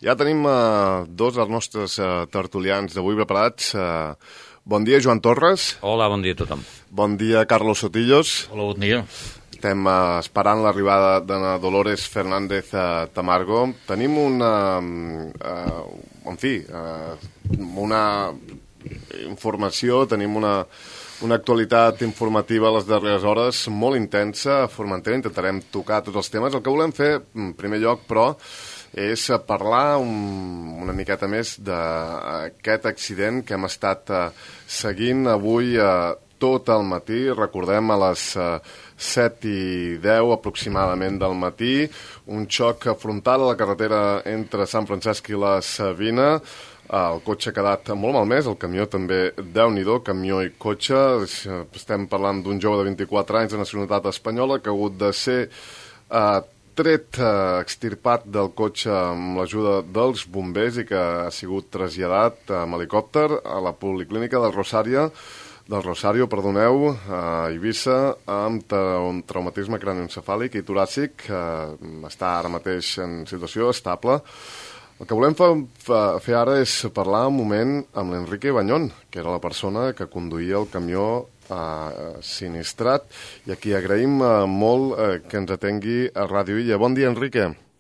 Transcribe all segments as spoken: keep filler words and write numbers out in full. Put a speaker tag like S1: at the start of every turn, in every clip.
S1: Ja tenim uh, dos dels nostres uh, tertulians d'avui preparats. Uh, bon dia, Joan Torres.
S2: Hola, bon dia a tothom.
S1: Bon dia, Carlos Sotillos.
S3: Hola, bon dia.
S1: Estem uh, esperant l'arribada de Dolores Fernández uh, Tamargo. Tenim una... Uh, en fi, uh, una informació, tenim una... Una actualitat informativa a les darreres hores molt intensa a Formentera. Intentarem tocar tots els temes. El que volem fer, en primer lloc, però, és parlar un, una miqueta més d'aquest accident que hem estat uh, seguint avui uh, tot el matí. Recordem, a les uh, set i deu aproximadament del matí, un xoc frontal a la carretera entre Sant Francesc i la Savina. El cotxe ha quedat molt malmès, el camió també, Déu-n'hi-do, camió i cotxe. Estem parlant d'un jove de vint-i-quatre anys de nacionalitat espanyola que ha hagut de ser eh, tret, eh, extirpat del cotxe amb l'ajuda dels bombers i que ha sigut traslladat amb helicòpter a la Policlínica del Rosario, del Rosario, perdoneu, a Eivissa, amb tra un traumatisme cranioencefàlic i toràcic. Eh, està ara mateix en situació estable. El que volem fa, fa, fer ara és parlar un moment amb l'Enrique Bañón, que era la persona que conduïa el camió eh, sinistrat, i a qui agraïm eh, molt eh, que ens atengui a Ràdio Illa. Bon dia, Enrique.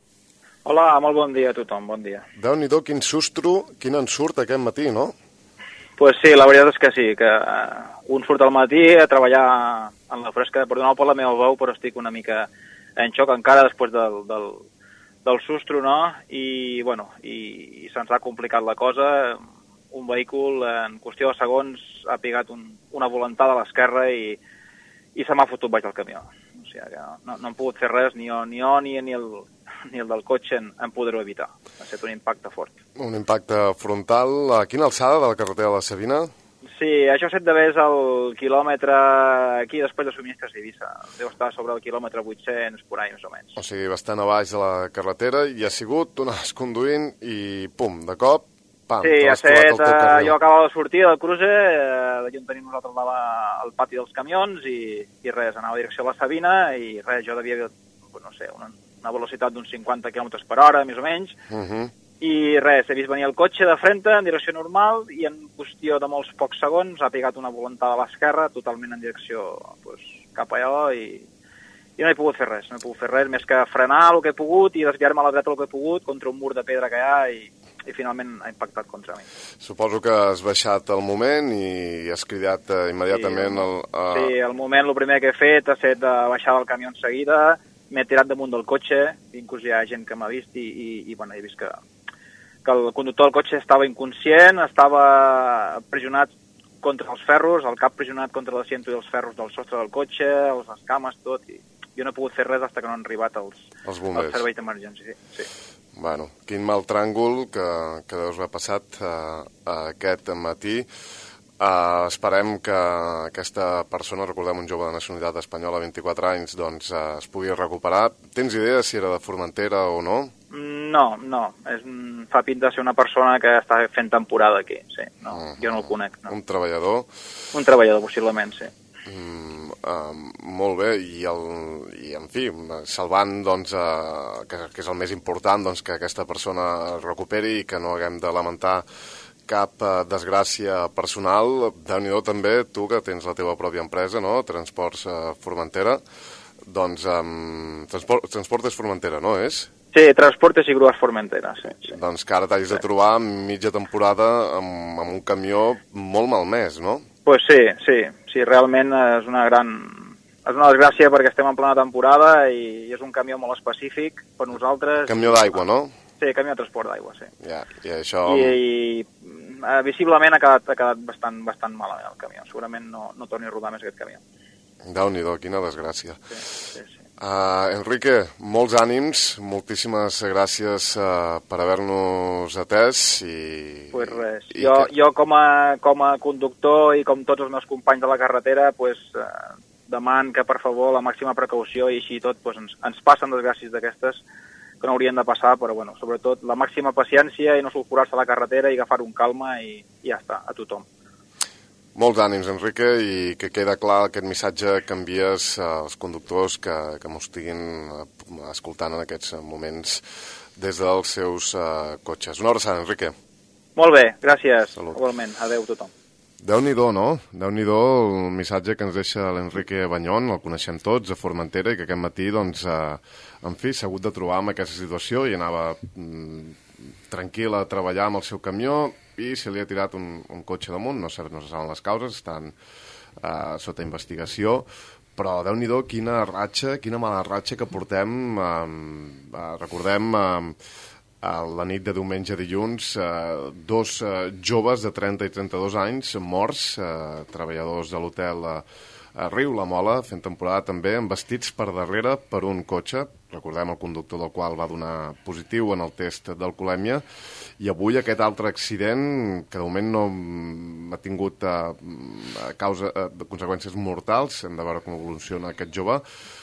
S4: Hola, molt bon dia a tothom, bon dia.
S1: Déu-n'hi-do, quin sustro, quin ensurt aquest matí, no?
S4: Pues sí, la veritat és que sí, que uh, un surt al matí a treballar en la fresca, perdoneu per la meva veu, però estic una mica en xoc encara després del... del del sustro, no? I, bueno, i, i se'ns ha complicat la cosa. Un vehícul, en qüestió de segons, ha pigat un, una volantada a l'esquerra i, i se m'ha fotut baix del camió. O sigui que no, no hem pogut fer res, ni jo ni, jo, ni, ni, el, ni el del cotxe en, en poder-ho evitar. Ha estat un impacte fort.
S1: Un impacte frontal. A quina alçada de la carretera de la Savina?
S4: Sí, això set d'haver és el quilòmetre aquí després de subministres d'Eivissa. Deu estar sobre el quilòmetre vuit-cents, por ahí, més o menys.
S1: O sigui, bastant a baix de la carretera, i ha sigut, tu anaves conduint i, pum, de cop, pam,
S4: sí,
S1: te l'has trobat al teu carril.
S4: Jo acabava de sortir del cruce, eh, on tenim nosaltres la, al pati dels camions, i, i res, anava a direcció a la Savina, i res, jo devia, no sé, una, una velocitat d'uns cinquanta quilòmetres per hora, més o menys, uh -huh. I res, he vist venir el cotxe de frente en direcció normal i en qüestió de molts pocs segons ha pegat una volantada a l'esquerra totalment en direcció pues, cap allò i, i no he pogut fer res, no he pogut fer res més que frenar el que he pogut i desviar-me a la dreta el que he pogut contra un mur de pedra que hi ha i, i finalment ha impactat contra mi.
S1: Suposo que has baixat al moment i has cridat uh, immediatament...
S4: Sí,
S1: el, uh...
S4: sí, al moment el primer que he fet ha estat de baixar del camió en seguida, m'he tirat damunt del cotxe, inclús hi ha gent que m'ha vist i, i, i bueno, he vist que que el conductor del cotxe estava inconscient, estava pressionat contra els ferros, el cap pressionat contra l'assiento i els ferros del sostre del cotxe, les escames, tot, i jo no he pogut fer res fins que no han arribat els, els, els serveis d'emergència. Sí.
S1: Bueno, quin mal tràngol que, que deus haver passat uh, aquest matí. Uh, esperem que aquesta persona, recordem un jove de nacionalitat espanyola, vint-i-quatre anys, doncs uh, es pugui recuperar. Tens idea si era de Formentera o no?
S4: No, no. És, fa pinta de ser una persona que està fent temporada aquí, sí. No, uh -huh. Jo no el conec. No.
S1: Un treballador?
S4: Un treballador, possiblement, sí.
S1: Mm, uh, molt bé, i, el, i en fi, salvant doncs, uh, que, que és el més important, doncs, que aquesta persona es recuperi i que no haguem de lamentar cap uh, desgràcia personal. Déu-n'hi-do també, tu que tens la teva pròpia empresa, no? Transports uh, Formentera, doncs um, transport, Transportes Formentera, no és?
S4: Sí, Transportes i Grues Formentera, sí, sí.
S1: Doncs que ara t'hagis sí. de trobar mitja temporada amb, amb un camió molt malmès, no?
S4: Pues sí, sí, sí, realment és una gran... És una desgràcia perquè estem en plena temporada i és un camió molt específic per nosaltres.
S1: Camió d'aigua, no?
S4: Sí, camió de transport d'aigua, sí.
S1: Ja, i això...
S4: I, i visiblement ha quedat, ha quedat bastant, bastant malament el camió. Segurament no, no torni a rodar més aquest camió.
S1: Déu-n'hi-do, quina desgràcia.
S4: Sí, sí, sí.
S1: Uh, Enrique, molts ànims, moltíssimes gràcies uh, per haver-nos atès i...
S4: Pues res,
S1: i
S4: jo,
S1: que...
S4: jo com, a, com a conductor i com tots els meus companys de la carretera pues, uh, deman que per favor la màxima precaució i així tot pues, ens, ens passen desgràcies d'aquestes que no haurien de passar, però bueno, sobretot la màxima paciència i no sulfurar-se a la carretera i agafar un calma i, i ja està, a tothom.
S1: Molts ànims, Enrique, i que queda clar aquest missatge que envies als conductors que, que m'ho estiguin escoltant en aquests moments des dels seus uh, cotxes. Una abraçada, Enrique.
S4: Molt bé, gràcies.
S1: Salut.
S4: Igualment. Adéu a tothom.
S1: Déu-n'hi-do, no? Déu-n'hi-do el missatge que ens deixa l'Enrique Bañón, el coneixem tots, a Formentera, i que aquest matí, doncs, eh, en fi, s'ha hagut de trobar amb aquesta situació i anava mm, tranquil a treballar amb el seu camió i se li ha tirat un, un cotxe damunt, no, no se saben les causes, estan eh, sota investigació, però Déu-n'hi-do quina ratxa, quina mala ratxa que portem, eh, eh, recordem... Eh, a la nit de diumenge a dilluns, eh, dos eh, joves de trenta i trenta-dos anys morts, eh, treballadors de l'hotel a, a Riu La Mola, fent temporada també, vestits per darrere per un cotxe, recordem el conductor del qual va donar positiu en el test d'alcoholèmia, i avui aquest altre accident, que de moment no ha tingut eh, causa, eh, de conseqüències mortals, hem de veure com evoluciona aquest jove.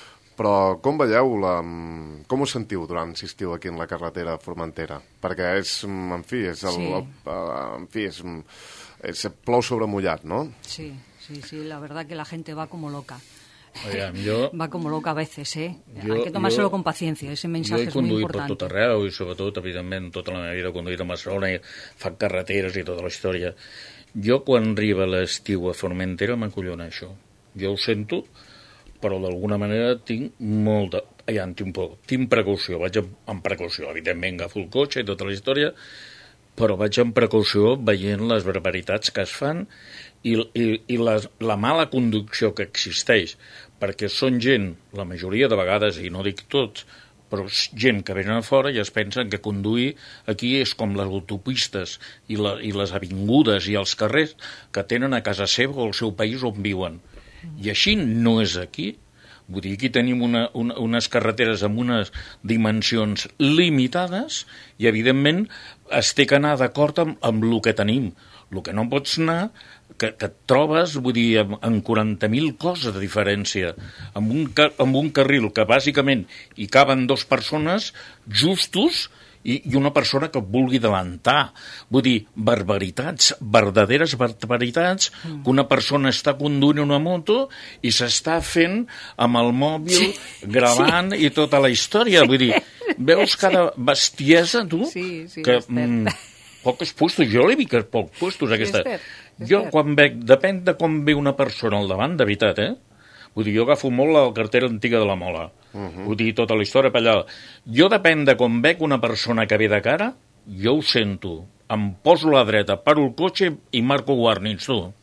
S1: Però com veieu, la, com us sentiu durant si estiu aquí en la carretera Formentera? Perquè és, en fi, és el,
S2: Sí.
S1: el, en fi, és, és plou sobre mullat, no?
S2: Sí, sí, sí, la verdad que la gente va como loca.
S3: Oigan, jo,
S2: Va como loca a veces, ¿eh?
S3: Jo-
S2: Hay que tomárselo
S3: jo-
S2: con paciencia, ese
S3: jo
S2: mensaje
S3: he
S2: es muy
S3: conduït per
S2: importante.
S3: tot arreu i sobretot, evidentment, tota la meva vida he conduït a Barcelona i fan carreteres i tota la història. Jo, quan arriba l'estiu a Formentera, m'acollona això. Jo ho sento, però d'alguna manera tinc molta... Ja en tinc poc. Tinc precaució, vaig amb, amb precaució. Evidentment, agafo el cotxe i tota la història, però vaig amb precaució veient les barbaritats que es fan i, i, i la, la mala conducció que existeix, perquè són gent, la majoria de vegades, i no dic tots, però és gent que venen a fora i es pensen que conduir aquí és com les autopistes i, la, i les avingudes i els carrers que tenen a casa seva o al seu país on viuen. I així no és aquí. Vull dir, aquí tenim una, una, unes carreteres amb unes dimensions limitades i, evidentment, es té que anar d'acord amb, amb el que tenim. El que no pots anar, que, que et trobes, vull dir, amb, amb quaranta mil coses de diferència, amb un, amb un carril que, bàsicament, hi caben dues persones justos i, i una persona que vulgui adelantar. Vull dir, barbaritats, verdaderes barbaritats, mm. que una persona està conduint una moto i s'està fent amb el mòbil, sí. gravant sí. i tota la història. Vull dir, veus cada bestiesa, tu?
S2: Sí, sí,
S3: que,
S2: Esther.
S3: mm, pocs puestos, jo l'he vist pocs puestos, aquesta.
S2: Esther,
S3: Jo,
S2: Esther.
S3: quan veig, depèn de com ve una persona al davant, de veritat, eh? Vull dir, jo agafo molt la cartera antiga de la Mola. Uh -huh. Vull dir, tota la història per allà. Jo, depèn de com veig una persona que ve de cara, jo ho sento. Em poso a la dreta, paro el cotxe i marco warnings, tu.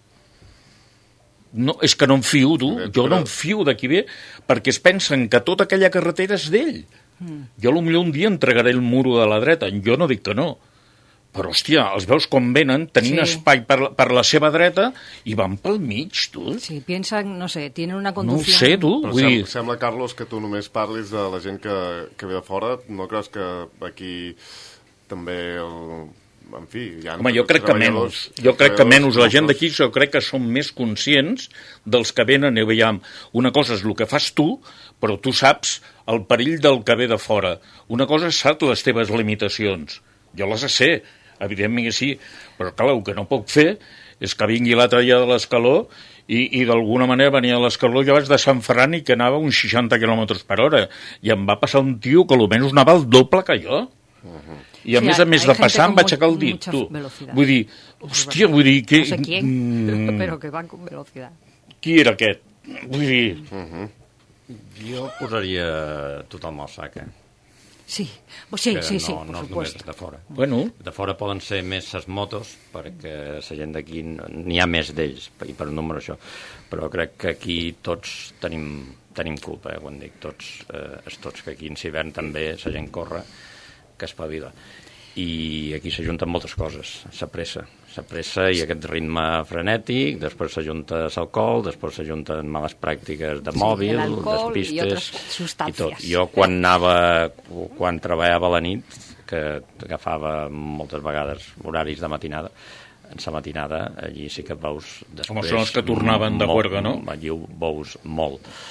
S3: No, és que no em fio, tu. Jo no em fio de qui ve, perquè es pensen que tota aquella carretera és d'ell. Mm. Jo potser un dia entregaré el muro de la dreta. Jo no dic que no. Però, hòstia, els veus com venen, tenint
S2: Sí.
S3: espai per, la- per la seva dreta i van pel mig, tu.
S2: Sí, piensan, no sé, tienen una
S3: No ho
S2: conducción...
S3: sé, tu.
S1: Però
S3: Vull
S1: sem
S3: dir,
S1: sembla, Carlos, que tu només parlis de la gent que, que ve de fora. No creus que aquí també, el, en fi... Hi ha
S3: home, jo crec que menys. Jo crec que menys. La gent d'aquí jo crec que són més conscients dels que venen i veiem. Una cosa és el que fas tu, però tu saps el perill del que ve de fora. Una cosa és saps les teves limitacions. Jo les sé, evidentment que sí, però clar, el que no puc fer és que vingui l'altre dia de l'escaló i, i d'alguna manera venia a l'escaló, jo vaig de Sant Ferran i que anava uns seixanta quilòmetres per hora, i em va passar un tio que almenys anava el doble que jo. Uh-huh. I a
S2: Sí,
S3: més
S2: hay-
S3: a més
S2: hay
S3: de
S2: gente
S3: passar
S2: con
S3: em vaig
S2: mu-
S3: aixecar el dit,
S2: mucha
S3: tu.
S2: velocidad.
S3: Vull dir, hòstia, vull dir... Que,
S2: No sé quién,
S3: mm,
S2: pero que van con velocidad.
S3: qui era aquest? Vull dir...
S1: Uh-huh.
S5: Jo posaria tothom al sac, eh?
S2: Sí, pues sí,
S5: Que
S2: sí,
S5: no,
S2: sí, por
S5: no és només
S2: supuesto.
S5: de fora.
S3: Bueno,
S5: De fora poden ser més les motos, perquè la gent d'aquí no- n'hi ha més d'ells, i per un número això. Però crec que aquí tots tenim, tenim culpa, eh, quan dic tots, eh, és tots, que aquí en hivern també la gent corre, que espavila. I aquí s'ajunten moltes coses, la pressa, la pressa i aquest ritme frenètic, després s'ajunta l'alcohol, després s'ajunten males pràctiques de
S2: Sí,
S5: mòbil,
S2: el alcohol i
S5: despistes
S2: altres
S5: i
S2: substàncies.
S5: tot. Jo quan anava, quan treballava a la nit, que agafava moltes vegades horaris de matinada, en la matinada, allí sí que et veus després...
S3: Home, són els que tornaven de
S5: molt-
S3: juerga, no?
S5: Allí ho veus molt.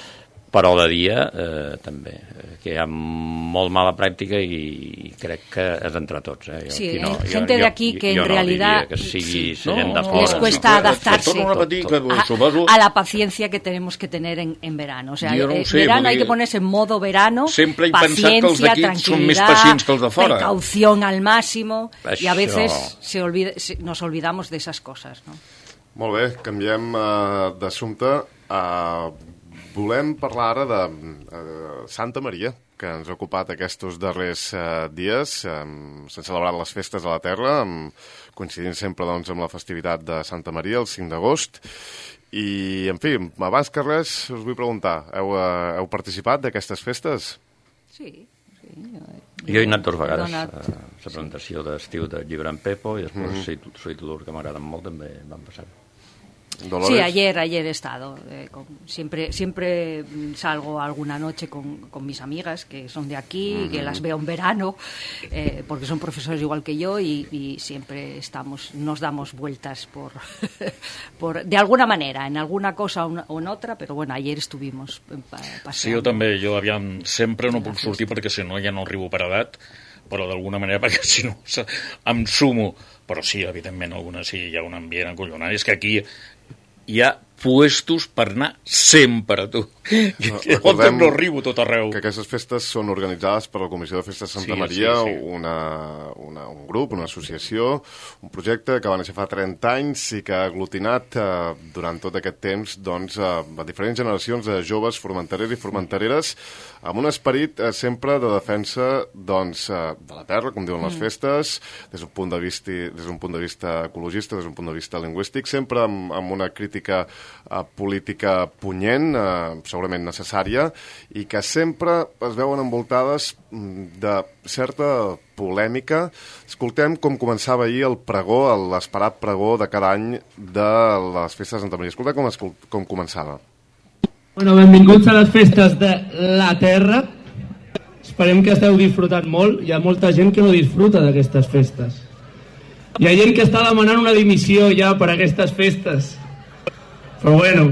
S5: però de dia eh, també, que hi ha molt mala pràctica i crec que és entre tots. Eh? Jo,
S2: sí,
S5: no,
S2: hay
S5: jo,
S2: gente
S5: jo,
S2: de aquí que
S5: jo
S2: en
S5: no
S2: realidad
S5: que sigui
S2: sí,
S5: gent de
S2: no,
S5: fora.
S2: les cuesta adaptarse
S3: Torno a repetir, que
S2: a,
S3: suposo...
S2: a la paciencia que tenemos que tener en, en verano. O sea,
S3: no
S2: eh,
S3: sé,
S2: verano hay
S3: porque
S2: que ponerse en modo verano,
S3: sempre he pensat que els
S2: paciencia,
S3: d'aquí són més
S2: tranquilidad,
S3: pacients que els de fora.
S2: precaución al máximo,
S5: Això...
S2: y a veces se olvida, se, nos olvidamos de esas cosas, ¿no?
S1: Molt bé, canviem uh, d'assumpte. Uh, volem parlar ara de uh, Santa Maria, que ens ha ocupat aquests darrers uh, dies. Um, S'han celebrat les festes a la Terra, um, coincidint sempre doncs, amb la festivitat de Santa Maria, el cinc d'agost. I, en fi, abans que res, us vull preguntar, heu, uh, heu participat d'aquestes festes?
S2: Sí, sí.
S5: Jo he anat dues vegades
S2: donat...
S5: a la presentació d'estiu del llibre en Pepo i després mm-hmm. Soy, Soy Tudor, que m'agraden molt, també van passar.
S1: Dolores.
S2: Sí, ayer, ayer he estado. Eh, con, siempre, siempre salgo alguna noche con, con mis amigas que son de aquí, mm-hmm. que las veo en verano, eh, porque son profesores igual que yo y, y siempre estamos, nos damos vueltas por, por, de alguna manera, en alguna cosa o en otra, però bueno, ayer estuvimos passeando.
S3: Sí, jo també, jo aviam, sempre no puc sortir perquè si no ja no arribo per edat, però d'alguna manera perquè si no em sumo, però sí, evidentment alguna sí, hi ha un ambient acollonant, és que aquí hi ha puestos per anar sempre, tu. Llavors no arribo tot arreu.
S1: Que aquestes festes són organitzades per la Comissió de Festes de Santa
S3: sí,
S1: Maria,
S3: sí, sí.
S1: Una, una, un grup, una associació, un projecte que va néixer fa trenta anys i que ha aglutinat eh, durant tot aquest temps doncs, eh, a diferents generacions de joves formenterers i formentereres amb un esperit eh, sempre de defensa doncs, eh, de la terra, com diuen les mm. festes, des d'un punt de vista, des d'un punt de vista ecologista, des d'un punt de vista lingüístic, sempre amb, amb una crítica eh, política punyent, eh, segurament necessària, i que sempre es veuen envoltades de certa polèmica. Escoltem com començava ahir el pregó, l'esperat pregó de cada any de les festes de Santa Maria. Escoltem com, com començava.
S6: Bueno, benvinguts a les festes de la Terra. Esperem que esteu disfrutant molt. Hi ha molta gent que no disfruta d'aquestes festes. Hi ha gent que està demanant una dimissió ja per a aquestes festes. Però bueno...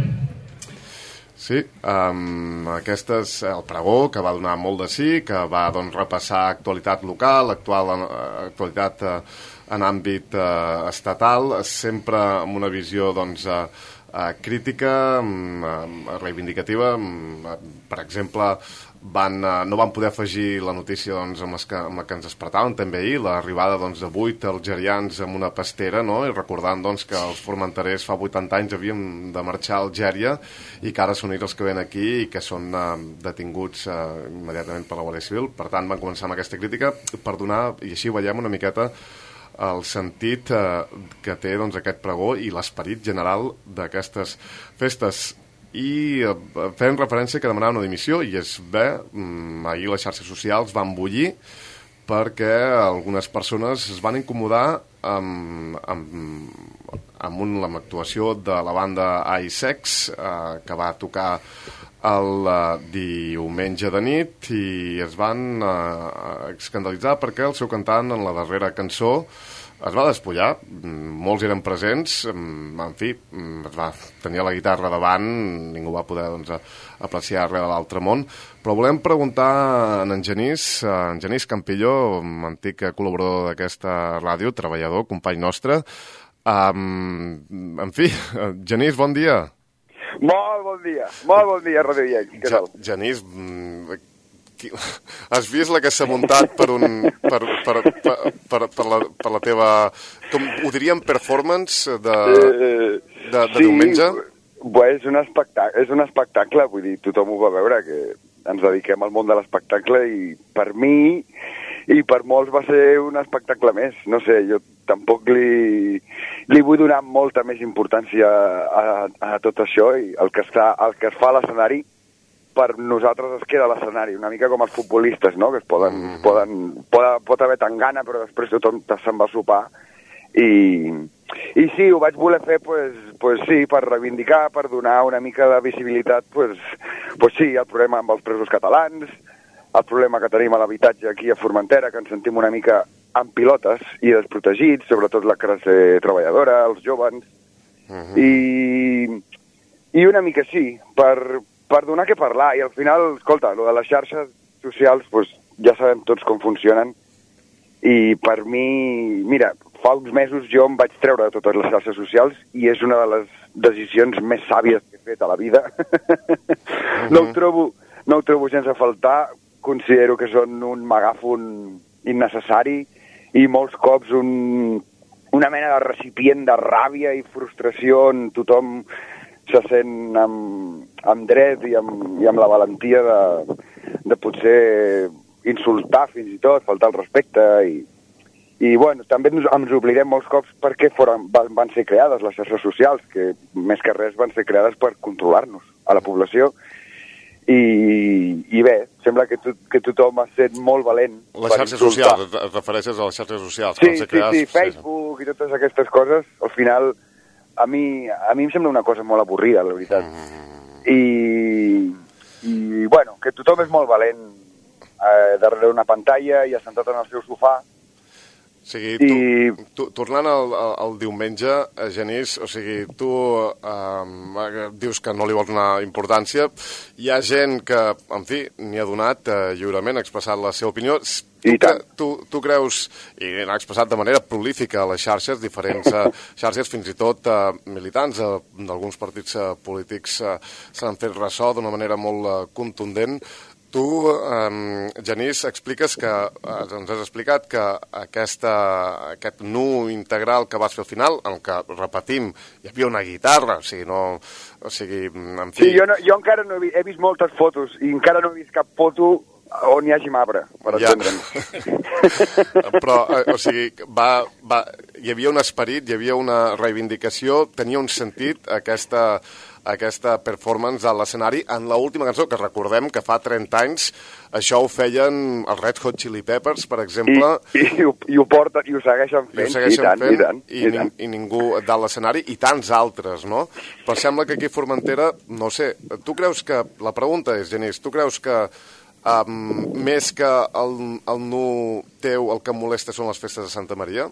S1: Sí, um, aquest és el pregó que va donar molt de sí, que va doncs, repassar actualitat local, actual, actualitat uh, en àmbit uh, estatal, sempre amb una visió doncs, uh, uh, crítica, um, reivindicativa. Um, per exemple, van, uh, no van poder afegir la notícia doncs, amb, les que, amb la que ens despertàvem també ahir, l'arribada doncs, de vuit algerians amb una pastera, no? I recordant doncs, que els formenterers fa vuitanta anys havien de marxar a Algèria i que ara són ells els que ven aquí i que són uh, detinguts uh, immediatament per la Guàrdia Civil. Per tant, van començar amb aquesta crítica per donar, i així veiem una miqueta el sentit uh, que té doncs, aquest pregó i l'esperit general d'aquestes festes. I uh, fent referència que demanava una dimissió, i és bé, um, ahir les xarxes socials van bullir perquè algunes persones es van incomodar amb, amb, amb, un, amb l'actuació de la banda Isex, uh, que va tocar el uh, diumenge de nit, i es van uh, escandalitzar perquè el seu cantant en la darrera cançó es va despullar, molts eren presents, en fi, es va tenir la guitarra davant, ningú va poder doncs, apreciar res de l'altre món, però volem preguntar a en Genís, a en Genís Campillo, antic col·laborador d'aquesta ràdio, treballador, company nostre. Um, en fi, Genís, bon dia.
S7: Molt bon dia, molt bon dia, Ràdio Iec. Què tal?
S1: Genís, has vist la que s'ha muntat per, un, per, per, per, per, per, la, per la teva, com ho diríem, performance de, de, de sí, diumenge?
S7: Bé, és un espectacle, és un espectacle, vull dir, tothom ho va veure, que ens dediquem al món de l'espectacle i per mi i per molts va ser un espectacle més. No sé, jo tampoc li, li vull donar molta més importància a, a tot això i el que, està, el que es fa a l'escenari per nosaltres es queda a l'escenari, una mica com els futbolistes, no? Que es poden, mm. poden, pot, pot haver tant gana, però després tothom se'n va a sopar. I, i sí, ho vaig voler fer, pues, pues sí, per reivindicar, per donar una mica de visibilitat, pues, pues sí, el problema amb els presos catalans, el problema que tenim a l'habitatge aquí a Formentera, que ens sentim una mica en pilotes i desprotegits, sobretot la classe treballadora, els joves, mm-hmm. i, i una mica sí, per... per donar què parlar. I al final, escolta, lo de les xarxes socials, pues, ja sabem tots com funcionen. I per mi, mira, fa uns mesos jo em vaig treure de totes les xarxes socials i és una de les decisions més sàvies que he fet a la vida. Uh-huh. No ho trobo, no ho trobo sense faltar. Considero que són un megàfon innecessari i molts cops un, una mena de recipient de ràbia i frustració on tothom se sent amb, amb dret i amb, i amb la valentia de, de potser insultar fins i tot, faltar el respecte i, i bueno, també ens, ens oblidem molts cops per què foren, van, van ser creades les xarxes socials, que més que res van ser creades per controlar-nos a la població. I, i bé, sembla que, to, que tothom ha estat molt valent.
S1: Les xarxes socials, et refereixes a les xarxes socials?
S7: Sí, sí, sí, Facebook sí. I totes aquestes coses, al final, a mi, a mi em sembla una cosa molt avorrida, la veritat. Mm. I, I, bueno, que tothom és molt valent eh, darrere una pantalla i assentat en el seu sofà.
S1: O sigui, tu, I... tu, tornant al, al, al diumenge, Genís, o sigui, tu eh, dius que no li vols donar importància. Hi ha gent que, en fi, n'hi ha donat eh, lliurement, ha expressat la seva opinió. Tu, que, tu, tu creus, i n'ha expressat de manera prolífica a les xarxes, diferents eh, xarxes, fins i tot eh, militants eh, d'alguns partits eh, polítics eh, s'han fet ressò d'una manera molt eh, contundent. Tu, eh, Genís, expliques que, eh, ens has explicat que aquesta, aquest nu integral que vas fer al final, en què, repetim, hi havia una guitarra, o sigui, no... O sigui, en fi...
S7: Sí, jo, no, jo encara no he vist, he vist moltes fotos i encara no he vist cap foto on hi hagi marbre, per ja. entendre'm.
S1: Però, eh, o sigui, va, va, hi havia un esperit, hi havia una reivindicació, tenia un sentit aquesta... aquesta performance a l'escenari en l'última cançó, que recordem que fa trenta anys això ho feien els Red Hot Chili Peppers, per exemple.
S7: I, i, ho, i ho porten, i ho segueixen fent,
S1: i, ho segueixen
S7: i tant,
S1: fent,
S7: i tant.
S1: I, i, tant. I ningú de l'escenari, i tants altres, no? Però sembla que aquí a Formentera, no sé, tu creus que, la pregunta és, Genís, tu creus que um, més que el, el nu teu, el que molesta són les festes de Santa Maria?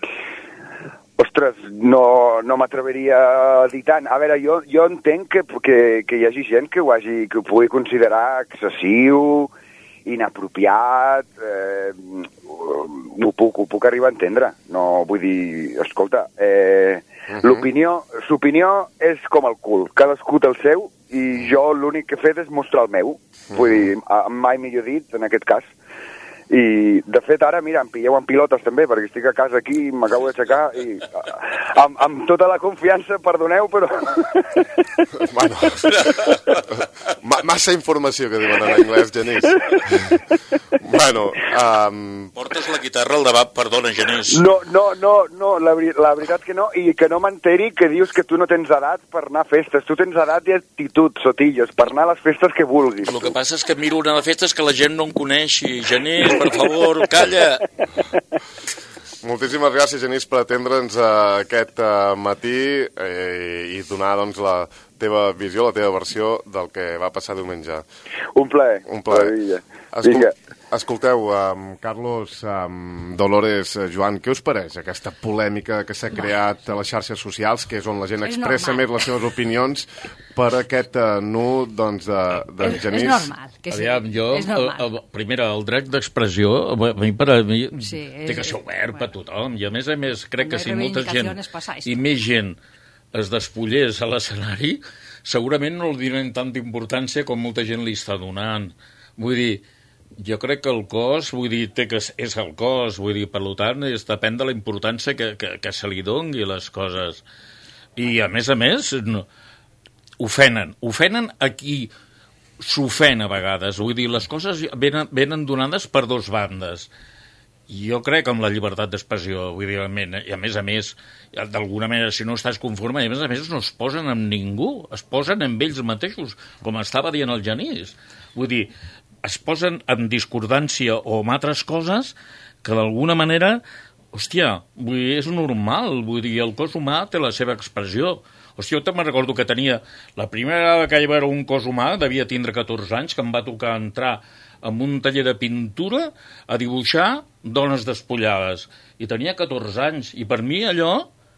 S7: Ostres, no, no m'atreveria a dir tant. A veure, jo, jo entenc que, que, que hi hagi gent que ho, hagi, que ho pugui considerar excessiu, inapropiat, eh, ho, puc, ho puc arribar a entendre. No, vull dir, escolta, eh, uh-huh. l'opinió, l'opinió és com el cul, cadascú té el seu, i jo l'únic que he fet és mostrar el meu. Uh-huh. Vull dir, mai millor dit, en aquest cas. I, de fet, ara, mira, em pilleu en pilotes també, perquè estic a casa aquí, m'acabo d'aixecar i amb, amb tota la confiança, perdoneu, però...
S1: Bueno, massa informació que diuen en anglès, Genís. Bueno, um...
S3: portes la guitarra al debat, perdona, Genís.
S7: No, no, no, no la, la veritat que no, i que no m'enteri que dius que tu no tens edat per anar a festes. Tu tens edat i actitud, sotillos, per anar a les festes que vulguis.
S3: El que passa és que miro una de festes que la gent no em coneixi, Genís. Per favor, calla!
S1: Moltíssimes gràcies, Genís, per atendre'ns aquest matí eh, i donar doncs, la teva visió, la teva versió del que va passar diumenge.
S7: Un plaer.
S1: Un plaer.
S7: Escol Vinga.
S1: Escolteu, um, Carlos, um, Dolores, uh, Joan, què us pareix aquesta polèmica que s'ha creat a les xarxes socials, que és on la gent expressa més les seves opinions, per aquest uh, nu, doncs, de, de
S2: és,
S1: Genís?
S2: És normal, que sí.
S3: Aviam, jo,
S2: és normal.
S3: El, el, primera, el dret d'expressió, a mi, per a mi,
S2: sí, és,
S3: té que ser obert
S2: bueno.
S3: per tothom, i a més a més, crec que si molta gent,
S2: passáis.
S3: i més gent es despullés a l'escenari, segurament no li donen tanta importància com molta gent li està donant. Vull dir, jo crec que el cos, vull dir, té que és el cos, vull dir, per tant, és, depèn de la importància que, que, que se li doni les coses. I, a més a més, no, ofenen, ofenen a qui s'ofèn a vegades, vull dir, les coses venen, venen donades per dos bandes. Jo crec en la llibertat d'expressió, vull dir, i a més a més, d'alguna manera, si no estàs conforme, i a més a més no es posen amb ningú, es posen amb ells mateixos, com estava dient el Genís. Vull dir, es posen en discordància o amb altres coses que d'alguna manera, hòstia, vull dir, és normal, vull dir, el cos humà té la seva expressió. Hòstia, jo també recordo que tenia, la primera vegada que hi va haver un cos humà, devia tindre catorze anys, que em va tocar entrar en un taller de pintura a dibuixar dones despullades. I tenia catorze anys, i per mi allò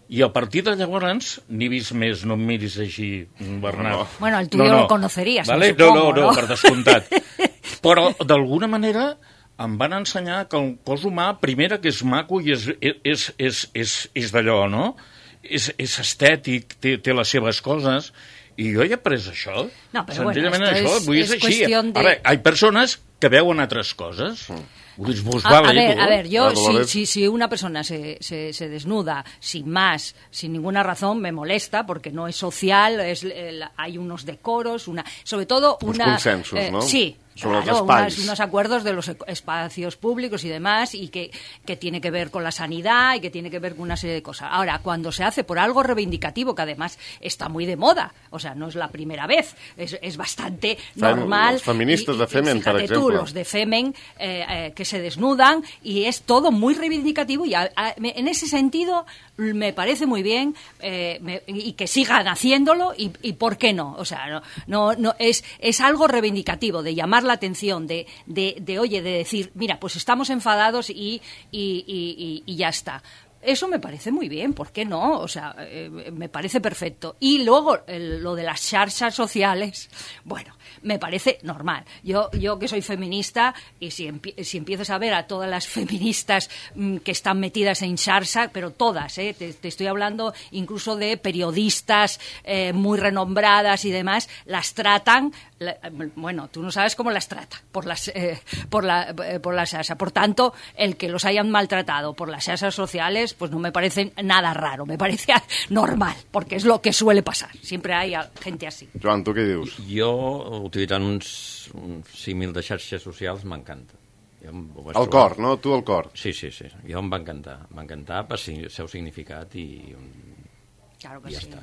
S3: I a partir de llavors n'he vist més, no em miris així, Bernat.
S2: No. Bueno, el tuyo no, no. lo conocerías,
S3: vale?
S2: me supongo,
S3: no, no, no,
S2: no,
S3: per descomptat. Però, d'alguna manera, em van ensenyar que el cos humà, primera, que és maco i és, és, és, és, és d'allò, no? És, és estètic, té, té les seves coses, i jo he après això.
S2: No, però
S3: senzillament
S2: bueno,
S3: això,
S2: és,
S3: vull
S2: és
S3: dir, així.
S2: De...
S3: Ara, hi ha persones que veuen altres coses. Mm. Pues
S2: a,
S3: vale,
S2: a ver,
S3: tú,
S2: a ver, yo
S1: ah,
S2: si, si, si una persona se, se, se desnuda sin más, sin ninguna razón, me molesta porque no es social, es, el, hay unos decoros, una, sobre todo una...
S1: Los consensos, eh, ¿no?
S2: Sí.
S1: Sobre
S2: claro,
S1: los unas,
S2: unos acuerdos de los espacios públicos y demás, y que, que tiene que ver con la sanidad y que tiene que ver con una serie de cosas. Ahora, cuando se hace por algo reivindicativo, que además está muy de moda, o sea, no es la primera vez, es, es bastante normal.
S1: Los feministas
S2: y,
S1: de Femen,
S2: y, por ejemplo. Tú, los de Femen, eh, eh, que se desnudan, y es todo muy reivindicativo, y a, a, en ese sentido me parece muy bien, eh, me, y que sigan haciéndolo, y, y ¿por qué no? O sea, no, no, no es, es algo reivindicativo, de llamar la atención, de, de, de oye, de decir, mira, pues estamos enfadados y, y, y, y ya está. Eso me parece muy bien, ¿por qué no? O sea, eh, me parece perfecto. Y luego el, lo de las xarxas sociales, bueno, me parece normal. Yo, yo que soy feminista, y si, empie si empiezo a ver a todas las feministas mmm, que están metidas en xarxa, pero todas, ¿eh? te, te estoy hablando incluso de periodistas eh, muy renombradas y demás, las tratan, la, bueno, tú no sabes cómo las trata, por las, eh, por la, eh, por la xarxa. Por tanto, el que los hayan maltratado por las xarxas sociales, pues no me parece nada raro, me parece normal, porque es lo que suele pasar. Siempre hay gente así.
S1: Joan, tu què dius?
S5: Jo, utilitzant uns, un símil de xarxes socials, m'encanta.
S1: El cor, no? Tu el cor.
S5: Sí, sí, sí. Jo em va encantar. Em va encantar per el seu significat i,
S2: claro que
S5: i ja
S2: sí.
S5: està.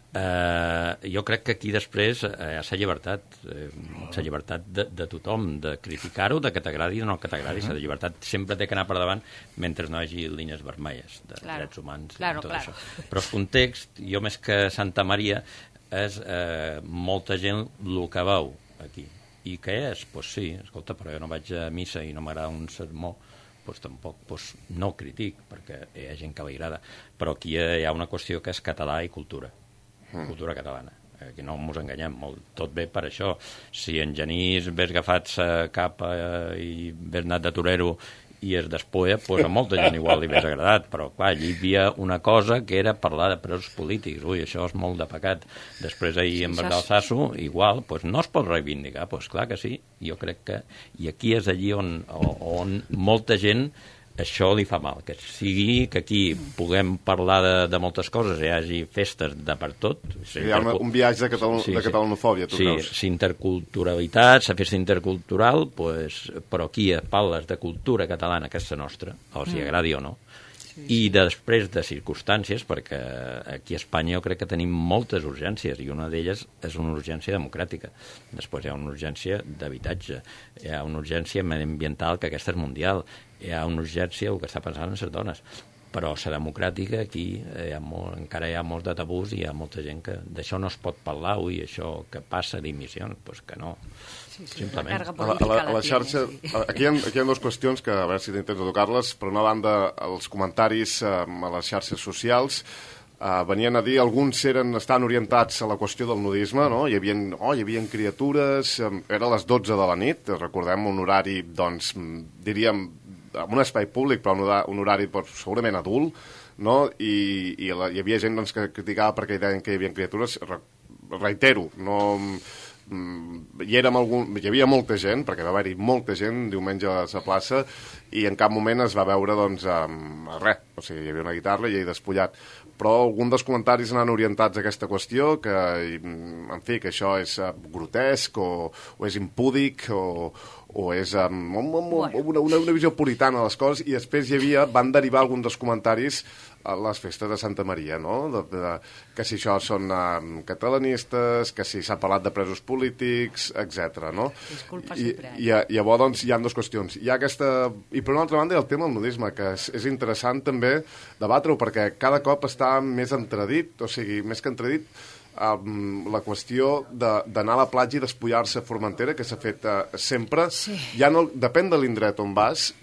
S5: Uh, jo crec que aquí després uh, hi ha la llibertat, uh, la llibertat de, de tothom, de criticar-ho, de que t'agradi o no que t'agradi. Uh -huh. La llibertat sempre té que anar per davant mentre no hi hagi línies vermelles de claro. drets humans
S2: claro,
S5: i tot
S2: claro.
S5: això. Però el context, jo més que Santa Maria, és uh, molta gent el que veu aquí. I què és? Doncs pues sí, escolta, però jo no vaig a missa i no m'agrada un sermó, doncs tampoc doncs no critic, perquè hi ha gent que li agrada. Però aquí hi ha una qüestió que és català i cultura. Cultura catalana, eh, que no ens enganyem, molt, tot bé per això. Si en Genís ves agafat la capa eh, i ves anat de torero i es despoia, doncs a molta gent igual li hagués agradat, però clar, allí hi havia una cosa que era parlar de presos polítics. Ui, això és molt de pecat. Després ahir en Bernal Sasso, igual, doncs no es pot reivindicar, doncs clar que sí, jo crec que... I aquí és allí on, on molta gent això li fa mal, que sigui que aquí puguem parlar de, de moltes coses, hi hagi festes de per tot.
S1: Sí, hi ha una, un viatge de, catalan sí, de catalanofòbia, tu
S5: sí,
S1: creus?
S5: Sí, interculturalitat, la festa intercultural, pues, però aquí parles de cultura catalana, que és la nostra, o si mm. agradi o no, sí, sí. I després de circumstàncies, perquè aquí a Espanya jo crec que tenim moltes urgències, i una d'elles és una urgència democràtica. Després hi ha una urgència d'habitatge, hi ha una urgència mediambiental, que aquesta és mundial, hi ha una urgència el que està pensant en les dones, però la democràtica aquí hi ha molt, encara hi ha molts de tabús i hi ha molta gent que d'això no es pot parlar, ui, això que passa d'emissions, doncs que no, sí, sí, simplement.
S1: A la, a la, a la xarxa, aquí hi ha, aquí hi ha dues qüestions que a veure si t'intento tocar-les. Per una banda, els comentaris eh, a les xarxes socials Uh, venien a dir, alguns eren, estan orientats a la qüestió del nudisme, no? Hi havia, oh, hi havia criatures, um, era a les dotze de la nit, recordem un horari, doncs, diríem, en un espai públic, però un, un horari doncs, segurament adult, no? I, i la, hi havia gent doncs, que criticava perquè deien que hi havia criatures, Re, reitero, no... Hi, érem algun, hi havia molta gent, perquè va haver-hi molta gent diumenge a la plaça, i en cap moment es va veure doncs, um, res, o sigui, hi havia una guitarra i hi despullat. Però algun dels comentaris han orientats a aquesta qüestió, que, en fi, que això és uh, grotesc o, o és impúdic o, o és um, una, una, una visió puritana de les coses, i després hi havia, van derivar alguns dels comentaris a les festes de Santa Maria, no? De, de, que si això són um, catalanistes, que si s'ha parlat de presos polítics, etcètera. No?
S2: Disculpa,
S1: I,
S2: sempre.
S1: I, i llavors doncs, hi ha dues qüestions. Hi ha aquesta... I per una altra banda hi ha el tema del nudisme, que és, és interessant també debatre-ho, perquè cada cop està més entredit, o sigui, més que entredit, um, la qüestió d'anar a la platja i despullar-se a Formentera, que s'ha fet uh, sempre.
S2: Sí.
S1: Ja no, depèn de l'indret on vas,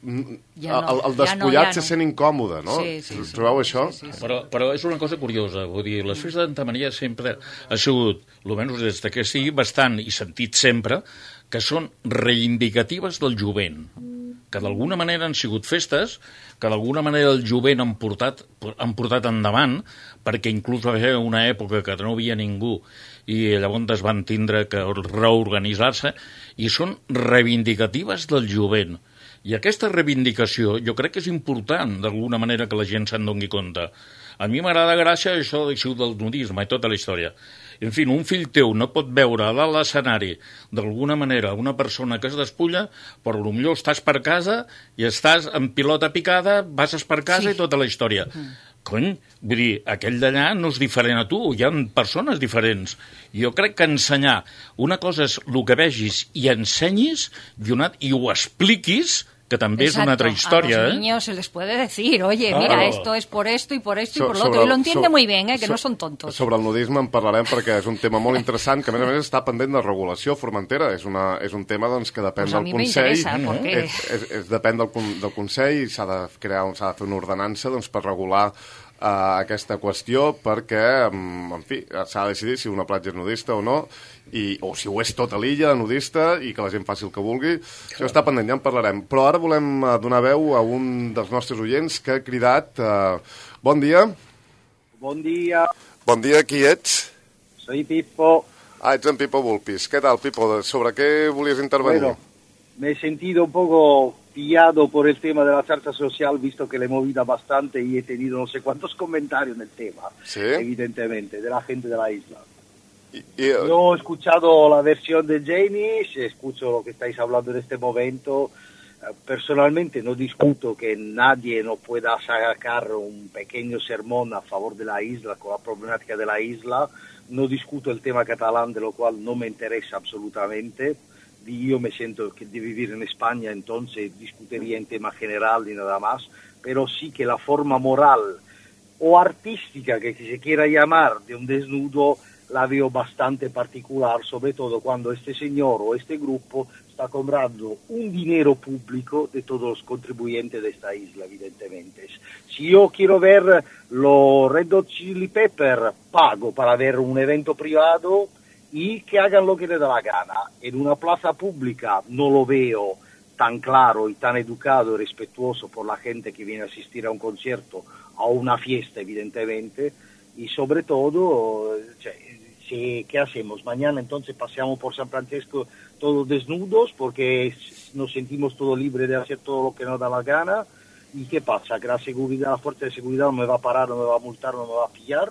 S2: Ja no,
S1: el, el despullat
S2: ja no, ja no.
S1: se sent incòmode, no?
S2: Sí, sí, sí.
S1: Trobeu això?
S2: Sí, sí, sí.
S3: Però, però és una cosa curiosa, vull dir, les festes de Santa Maria sempre ha sigut, almenys des que sigui, bastant, i sentit sempre, que són reivindicatives del jovent, que d'alguna manera han sigut festes, que d'alguna manera el jovent han portat, han portat endavant, perquè inclús va haver una època que no havia ningú i llavors es van tindre que reorganitzar-se, i són reivindicatives del jovent. I aquesta reivindicació jo crec que és important, d'alguna manera, que la gent se'n doni compte. A mi m'agrada gràcia això del nudisme i tota la història. En fi, un fill teu no pot veure a dalt l'escenari, d'alguna manera, una persona que es despulla, però potser estàs per casa i estàs en pilota picada, vas per casa sí. i tota la història. Mm. Cony, vull dir, aquell d'allà no és diferent a tu, hi ha persones diferents. Jo crec que ensenyar una cosa és el que vegis i ensenyis i, una, i ho expliquis, que també
S2: Exacto.
S3: és una altra història.
S2: A los
S3: ¿eh?
S2: niños se les puede decir, oye,
S3: claro.
S2: mira, esto es por esto y por esto
S1: So,
S2: y por lo otro. Y lo entiende
S1: sobre,
S2: muy bien, eh, que
S1: so,
S2: no son tontos.
S1: Sobre el nudisme en parlarem perquè és un tema molt interessant, que a més a més està pendent de regulació. Formentera és, una, és un tema doncs, que depèn
S2: pues
S1: del Consell.
S2: Porque...
S1: És, és, és, depèn del, del Consell i s'ha de, crear, s'ha de fer una ordenança doncs, per regular uh, aquesta qüestió, perquè, um, en fi, s'ha de decidir si una platja és nudista o no, i, o si ho és tota l'illa nudista i que la gent faci el que vulgui. Això està pendent, ja en parlarem. Però ara volem uh, donar veu a un dels nostres oients que ha cridat. Uh, bon dia.
S8: Bon dia.
S1: Bon dia, qui ets?
S8: Soy Pippo.
S1: Ah, ets en Pippo Vulpis. Què tal, Pippo? ¿Sobre qué volies intervenir?
S8: Bueno, me he sentido un poco pillado por el tema de la charla social, visto que le he movido bastante y he tenido no sé cuántos comentarios en el tema,
S1: ¿sí?
S8: Evidentemente, de la gente de la isla.
S1: Y, y,
S8: Yo he escuchado la versión de Jamie, escucho lo que estáis hablando en este momento. Personalmente no discuto que nadie no pueda sacar un pequeño sermón a favor de la isla, con la problemática de la isla. No discuto el tema catalán, de lo cual no me interesa absolutamente. Yo me siento que de vivir en España, entonces discutiría en tema general y nada más. Pero sí que la forma moral o artística, que se quiera llamar, de un desnudo, la veo bastante particular, sobre todo cuando este señor o este grupo está cobrando un dinero público de todos los contribuyentes de esta isla, evidentemente. Si yo quiero ver los Red Hot Chili Pepper, pago para ver un evento privado y que hagan lo que les da la gana. En una plaza pública no lo veo tan claro y tan educado y respetuoso por la gente que viene a asistir a un concierto, a una fiesta, evidentemente, y sobre todo, cioè, si, ¿qué hacemos? Mañana entonces paseamos por San Francisco todos desnudos porque nos sentimos todo libres de hacer todo lo que nos da la gana. ¿Y qué pasa? Que la seguridad, la fuerza de seguridad no me va a parar, no me va a multar, no me va a pillar.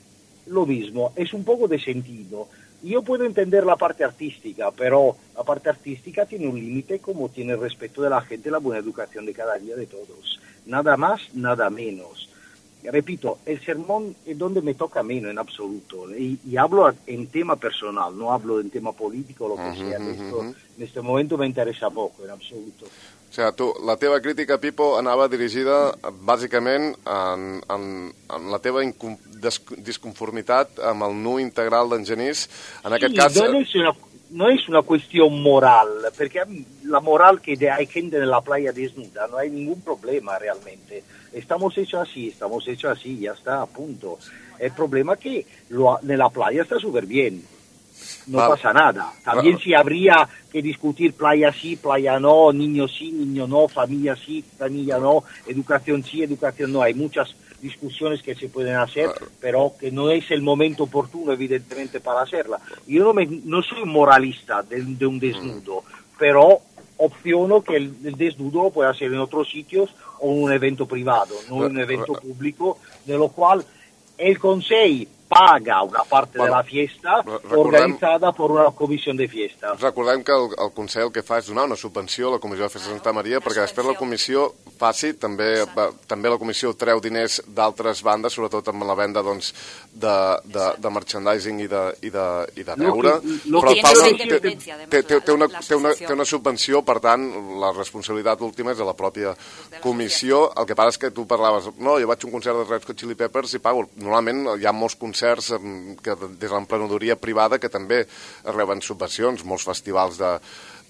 S8: Lo mismo, es un poco de sentido. Yo puedo entender la parte artística, pero la parte artística tiene un límite, como tiene el respeto de la gente y la buena educación de cada día de todos. Nada más, nada menos. Repito, el sermón es donde me toca menos en absoluto, y, y hablo en tema personal, no hablo en tema político o lo que uh-huh, sea. Esto, uh-huh. En este momento me interesa poco, en absoluto.
S1: O sigui, tu, la teva crítica, Pippo, anava dirigida bàsicament en, en, en la teva incom, des, disconformitat amb el nu integral d'en Genís. En aquest
S8: sí,
S1: cas...
S8: No es, una, no es una cuestión moral, porque la moral que hay gente en la playa desnuda, no hay ningún problema realmente. Estamos hechos así, estamos hechos así, ya está, punto. El problema es que lo, en la playa está súper bien. No vale. Pasa nada. También vale. Si habría que discutir playa sí, playa no, niño sí, niño no, familia sí, familia no, educación sí, educación no. Hay muchas discusiones que se pueden hacer, vale. Pero que no es el momento oportuno, evidentemente, para hacerla. Yo no, me, no soy un moralista de, de un desnudo, mm. pero opciono que el, el desnudo lo pueda hacer en otros sitios o en un evento privado, no en un evento público, de lo cual el Consejo paga una parte bueno, de la fiesta organitzada per una comissió de fiesta.
S1: Recordem que el, el Consell el que fa és donar una subvenció a la Comissió de Festes de Santa Maria perquè després la comissió faci, també, va, també la comissió treu diners d'altres bandes, sobretot amb la venda doncs, de, de, de merchandising i de, i de, i de beure, però fa una, té, té, té, una, té, una, té una subvenció, per tant, la responsabilitat última és de la pròpia comissió. El que passa és que tu parlaves, no, jo vaig a un concert de Red Hot Chili Peppers i pago. Normalment hi ha molts concerts que des de l'emplenadoria privada que també reben subvencions, molts festivals de,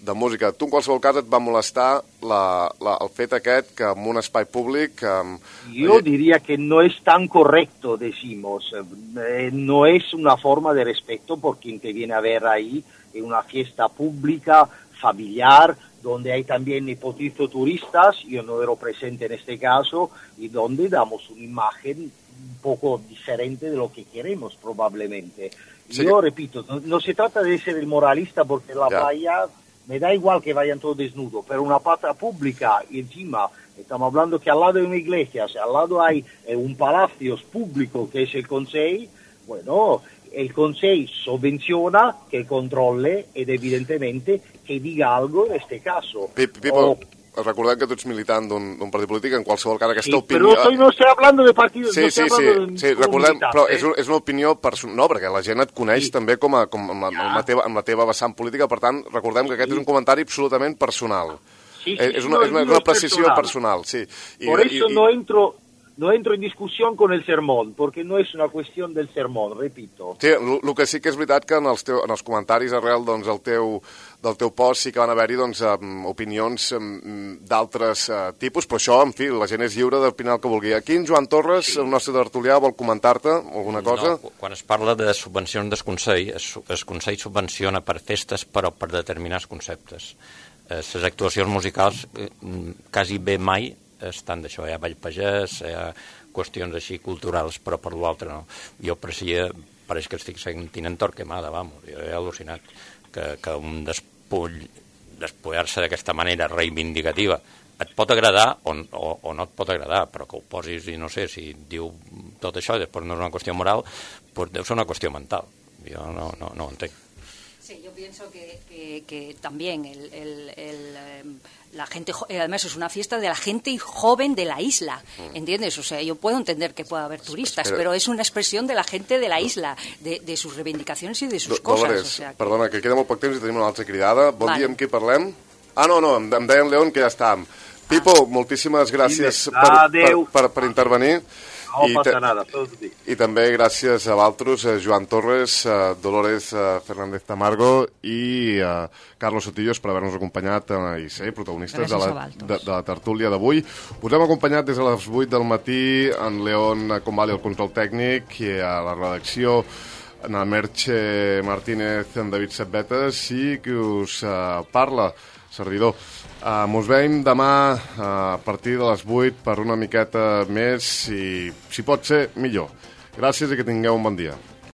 S1: de música. Tu, en qualsevol cas, et va molestar la, la, el fet aquest que en un espai públic... Um,
S8: Yo eh... diría que no es tan correcto, decimos. Eh, no es una forma de respeto por quien te viene a ver ahí en una fiesta pública, familiar, donde hay también, hipotizo, turistas, yo no ero presente en este caso, y donde damos una imagen un poco diferente de lo que queremos probablemente. Sí. Yo repito, no, no se trata de ser el moralista porque la yeah. playa me da igual que vayan todos desnudos, pero una playa pública y encima estamos hablando que al lado hay una iglesia, o sea, al lado hay eh, un palacio público que es el Consejo, bueno, el Consejo subvenciona que controle ed evidentemente que diga algo en este caso.
S1: Pipo, o... recordem que tu ets militant d'un partit polític, en qualsevol cas aquesta
S8: sí,
S1: opinió...
S8: Però estoy, no estoy hablando de partidos...
S1: Sí,
S8: no
S1: sí, sí, de sí recordem, però eh? és, un, és una opinió personal, no, perquè la gent et coneix sí. també com a, com amb, la, ja. amb, la teva, amb la teva vessant política, per tant, recordem que aquest sí. és un comentari absolutament personal.
S8: Sí, sí,
S1: és,
S8: sí,
S1: una,
S8: no,
S1: és una,
S8: no
S1: una precisió personal. personal, sí.
S8: I, Por eso y, no entro... No entro en discusión con el sermón, porque no es una cuestión del sermón, repito.
S1: Sí, el que sí que és veritat que en els, teu, en els comentaris arrel doncs, el teu, del teu post sí que van haver-hi doncs, um, opinions um, d'altres uh, tipus, però això, en fi, la gent és lliure d'opinar el que vulgui. Aquí en Joan Torres, sí. el nostre tertulià, vol comentar-te alguna cosa?
S5: No, quan es parla de subvencions del Consell, el Consell subvenciona per festes però per determinats conceptes. Les eh, actuacions musicals eh, quasi bé mai estan d'això, hi ha ball pagès, hi ha qüestions així culturals, però per l'altre no. Jo aprecia, pareix que estic sentint en Torquemada, vamos, jo he al·lucinat que, que un despull, despullar-se d'aquesta manera reivindicativa et pot agradar o, o, o no et pot agradar, però que ho posis i no sé, si diu tot això i després no és una qüestió moral, doncs deu ser una qüestió mental. Jo no, no, no ho entenc.
S2: Sí, yo pienso que, que, que también el, el, el, eh, la gente, además es una fiesta de la gente joven de la isla, ¿entiendes? O sea, yo puedo entender que pueda haber turistas, pero, pero es una expresión de la gente de la isla, de, de sus reivindicacions i de sus cosas.
S1: Dolores,
S2: o sea, que...
S1: perdona, que queda molt poc temps i tenim una altra cridada. Bon
S2: vale.
S1: dia, amb qui parlem? Ah, no, no, em, em deien León que ja estàvem. Pipo, ah. moltíssimes gràcies per, per, per, per intervenir.
S8: No I passa nada, tot bé.
S1: I també gràcies a l'altres, a Joan Torres, a Dolores a Fernández Tamargo i a Carlos Sotillos per haver-nos acompanyat eh, i ser protagonistes de la, de, de la tertúlia d'avui. Us hem acompanyat des de les vuit del matí en León Combali, el control tècnic, i a la redacció en el Merche Martínez, en David Setbetes i qui us uh, parla, servidor. Uh, mos veiem demà uh, a partir de les vuit per una miqueta més i, si pot ser, millor. Gràcies i que tingueu un bon dia.